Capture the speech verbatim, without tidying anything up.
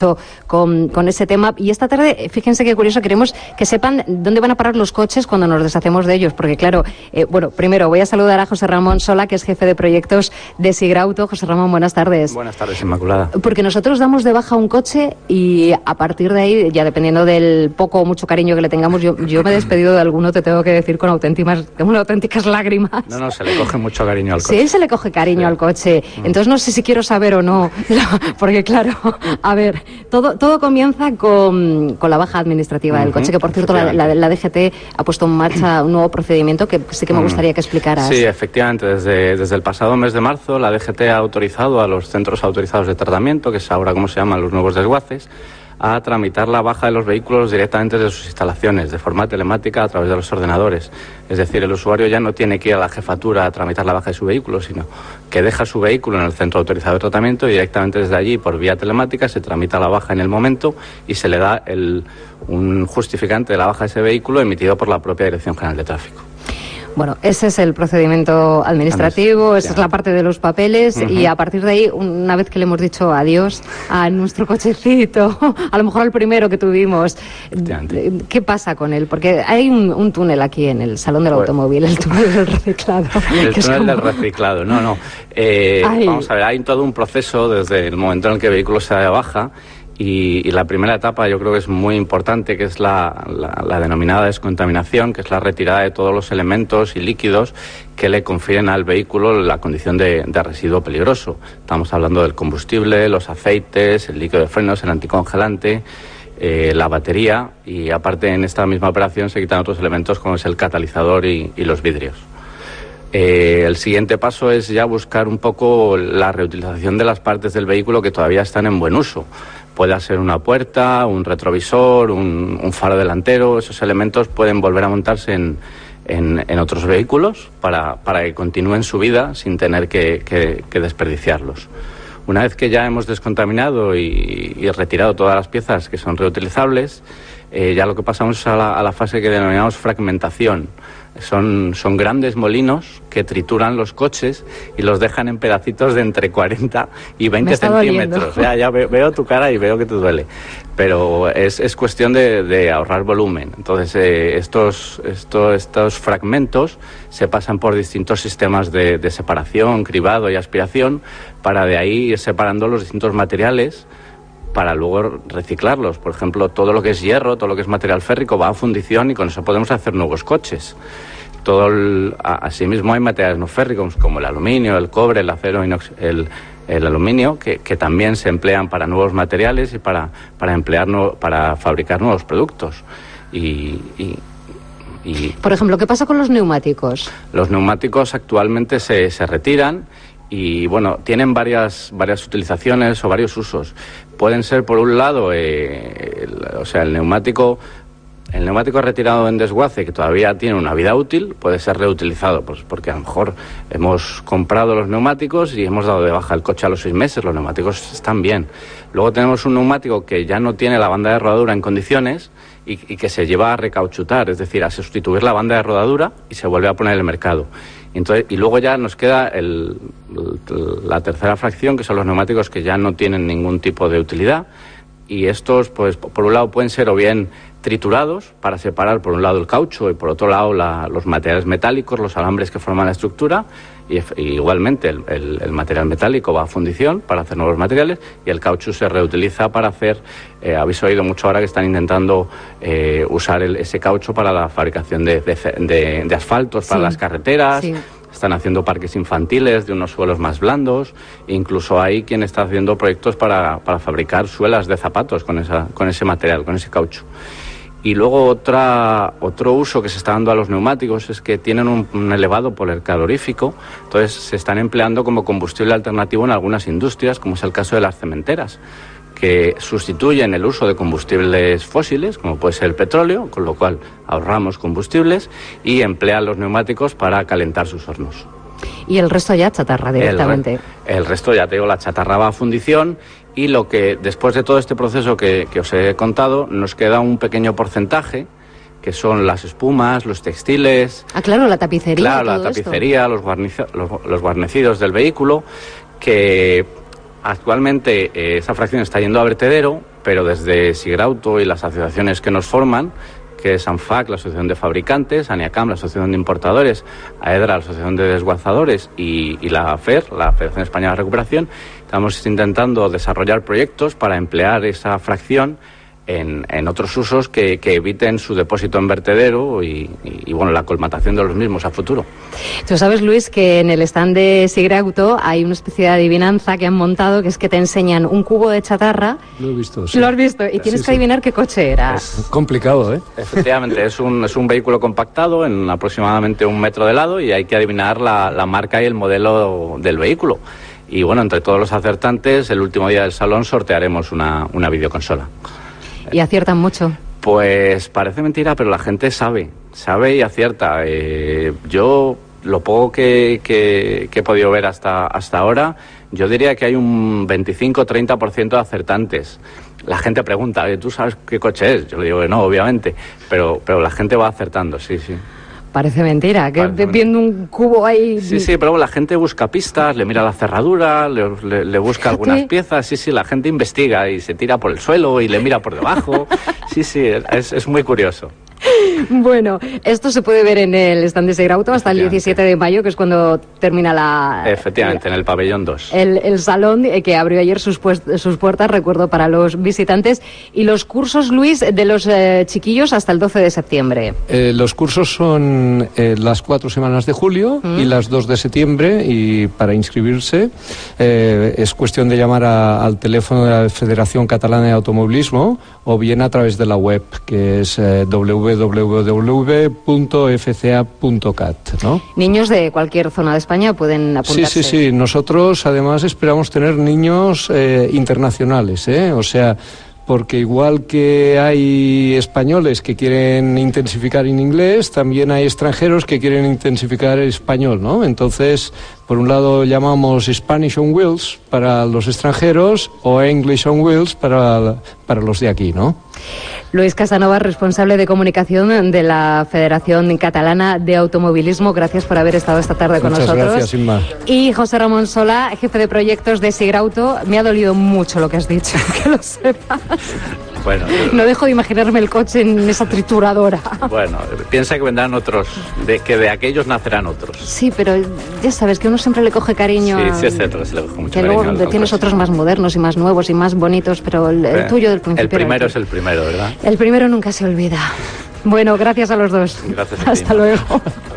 Con, con ese tema. Y esta tarde, fíjense qué curioso, queremos que sepan dónde van a parar los coches cuando nos deshacemos de ellos, porque claro, eh, bueno, primero voy a saludar a José Ramón Sola, que es jefe de proyectos de Sigrauto. José Ramón, buenas tardes. Buenas tardes, Inmaculada. Porque nosotros damos de baja un coche y a partir de ahí, ya dependiendo del poco o mucho cariño que le tengamos, yo, yo me he despedido de alguno, te tengo que decir, con auténticas, con auténticas lágrimas. No, no, se le coge mucho cariño al coche. Sí, se le coge cariño sí. al coche. Entonces no sé si quiero saber o no, porque claro, a ver, todo, todo comienza con, con la baja administrativa uh-huh, del coche, que por cierto la, la, la D G T ha puesto en marcha un nuevo procedimiento que sí que me gustaría que explicaras. Sí, efectivamente, desde, desde el pasado mes de marzo la D G T ha autorizado a los centros autorizados de tratamiento, que es ahora como se llaman los nuevos desguaces, a tramitar la baja de los vehículos directamente de sus instalaciones, de forma telemática a través de los ordenadores. Es decir, el usuario ya no tiene que ir a la jefatura a tramitar la baja de su vehículo, sino que deja su vehículo en el centro autorizado de tratamiento y directamente desde allí, por vía telemática, se tramita la baja en el momento y se le da el, un justificante de la baja de ese vehículo emitido por la propia Dirección General de Tráfico. Bueno, ese es el procedimiento administrativo, esa es la parte de los papeles uh-huh. y a partir de ahí, una vez que le hemos dicho adiós a nuestro cochecito, a lo mejor al primero que tuvimos, ¿qué pasa con él? Porque hay un, un túnel aquí en el Salón del pues, Automóvil, el túnel del reciclado. El túnel como... del reciclado, no, no. Eh, vamos a ver, hay todo un proceso desde el momento en el que el vehículo se da de baja. Y, y la primera etapa yo creo que es muy importante, que es la, la, la denominada descontaminación, que es la retirada de todos los elementos y líquidos que le confieren al vehículo la condición de, de residuo peligroso. Estamos hablando del combustible, los aceites, el líquido de frenos, el anticongelante, eh, la batería, y aparte en esta misma operación se quitan otros elementos como es el catalizador y, y los vidrios. Eh, el siguiente paso es ya buscar un poco la reutilización de las partes del vehículo que todavía están en buen uso. Puede ser una puerta, un retrovisor, un, un faro delantero. Esos elementos pueden volver a montarse en, en, en otros vehículos para, para que continúen su vida sin tener que, que, que desperdiciarlos. Una vez que ya hemos descontaminado y, y retirado todas las piezas que son reutilizables, eh, ya lo que pasamos es a la, a la fase que denominamos fragmentación. Son, son grandes molinos que trituran los coches y los dejan en pedacitos de entre cuarenta y veinte centímetros. O sea, ya veo, veo tu cara y veo que te duele. Pero es, es cuestión de, de ahorrar volumen. Entonces, eh, estos, estos, estos fragmentos se pasan por distintos sistemas de, de separación, cribado y aspiración, para de ahí ir separando los distintos materiales para luego reciclarlos. Por ejemplo, todo lo que es hierro, todo lo que es material férrico va a fundición y con eso podemos hacer nuevos coches. Todo el, asimismo hay materiales no férricos como el aluminio, el cobre, el acero, inox, el, el aluminio, que, que también se emplean para nuevos materiales y para, para, emplear no, para fabricar nuevos productos. Y, y, y... Por ejemplo, ¿qué pasa con los neumáticos? Los neumáticos actualmente se, se retiran y, bueno, tienen varias, varias utilizaciones o varios usos. Pueden ser, por un lado, eh, el, o sea, el neumático... El neumático retirado en desguace, que todavía tiene una vida útil, puede ser reutilizado, pues porque a lo mejor hemos comprado los neumáticos y hemos dado de baja el coche a los seis meses, los neumáticos están bien. Luego tenemos un neumático que ya no tiene la banda de rodadura en condiciones y, y que se lleva a recauchutar, es decir, a sustituir la banda de rodadura y se vuelve a poner en el mercado. Y, entonces, y luego ya nos queda el, el, la tercera fracción, que son los neumáticos que ya no tienen ningún tipo de utilidad. Y estos, pues, por un lado pueden ser o bien triturados para separar por un lado el caucho y por otro lado la, los materiales metálicos, los alambres que forman la estructura, y, y igualmente el, el, el material metálico va a fundición para hacer nuevos materiales y el caucho se reutiliza para hacer, eh, habéis oído mucho ahora que están intentando eh, usar el, ese caucho para la fabricación de, de, de, de asfaltos para sí, las carreteras. Sí. Están haciendo parques infantiles de unos suelos más blandos, e incluso hay quien está haciendo proyectos para, para fabricar suelas de zapatos con, esa, con ese material, con ese caucho. Y luego otra, otro uso que se está dando a los neumáticos es que tienen un, un elevado poder calorífico, entonces se están empleando como combustible alternativo en algunas industrias, como es el caso de las cementeras, que sustituyen el uso de combustibles fósiles, como puede ser el petróleo, con lo cual ahorramos combustibles, y emplean los neumáticos para calentar sus hornos. Y el resto ya chatarra directamente. El, el resto ya te digo, la chatarra va a fundición, y lo que después de todo este proceso que, que os he contado, nos queda un pequeño porcentaje, que son las espumas, los textiles... Ah, claro, la tapicería. Claro, todo la tapicería, los, guarnici- los, los guarnecidos del vehículo, que actualmente eh, esa fracción está yendo a vertedero, pero desde Sigrauto y las asociaciones que nos forman, que es ANFAC, la Asociación de Fabricantes, ANIACAM, la Asociación de Importadores, AEDRA, la Asociación de Desguazadores y, y la FER, la Federación Española de Recuperación, estamos intentando desarrollar proyectos para emplear esa fracción En, en otros usos que, que eviten su depósito en vertedero y, y, y, bueno, la colmatación de los mismos a futuro. Tú sabes, Luis, que en el stand de Sigrauto hay una especie de adivinanza que han montado, que es que te enseñan un cubo de chatarra. Lo he visto, sí. Lo has visto, y tienes sí, que adivinar sí. qué coche era. Es complicado, ¿eh? Efectivamente, es un, es un vehículo compactado en aproximadamente un metro de lado y hay que adivinar la, la marca y el modelo del vehículo. Y bueno, entre todos los acertantes, el último día del salón sortearemos una, una videoconsola. ¿Y aciertan mucho? Pues parece mentira, pero la gente sabe, sabe y acierta. Eh, yo, lo poco que, que, que he podido ver hasta, hasta ahora, yo diría que hay un veinticinco a treinta por ciento de acertantes. La gente pregunta, ¿tú sabes qué coche es? Yo le digo que no, obviamente, pero, pero la gente va acertando, sí, sí. Parece mentira, que Parece viendo un cubo ahí... Sí, sí, pero la gente busca pistas, le mira la cerradura, le, le, le busca algunas piezas, sí, sí, la gente investiga y se tira por el suelo y le mira por debajo. Sí, sí, es, es muy curioso. Bueno, esto se puede ver en el stand de Sigrauto hasta el diecisiete de mayo, que es cuando termina la... Efectivamente, el, en el pabellón dos. El, el salón que abrió ayer sus, pues, sus puertas, recuerdo, para los visitantes. Y los cursos, Luis, de los eh, chiquillos hasta el doce de septiembre. Eh, los cursos son eh, las cuatro semanas de julio mm. y las dos de septiembre, y para inscribirse eh, es cuestión de llamar a, al teléfono de la Federación Catalana de Automovilismo o bien a través de la web, que es eh, w w w punto f c a punto cat, ¿no? Niños de cualquier zona de España pueden apuntarse. Sí, sí, sí. Nosotros además esperamos tener niños eh, internacionales, ¿eh? O sea, porque igual que hay españoles que quieren intensificar en inglés, también hay extranjeros que quieren intensificar el español, ¿no? Entonces, por un lado llamamos Spanish on Wheels para los extranjeros o English on Wheels para, para los de aquí, ¿no? Luis Casanova, responsable de comunicación de la Federación Catalana de Automovilismo, gracias por haber estado esta tarde con Muchas nosotros. Gracias, Inma. Y José Ramón Sola, jefe de proyectos de Sigrauto. Me ha dolido mucho lo que has dicho, que lo sepas. Bueno, no dejo de imaginarme el coche en esa trituradora. Bueno, piensa que vendrán otros, de, que de aquellos nacerán otros. Sí, pero ya sabes que uno siempre le coge cariño. Sí, a... sí, es cierto, se le coge mucho que cariño. Luego tienes otros más modernos y más nuevos y más bonitos, pero el, el tuyo del principio. El primero es el primero, ¿verdad? El primero nunca se olvida. Bueno, gracias a los dos. Gracias a ti. Hasta luego.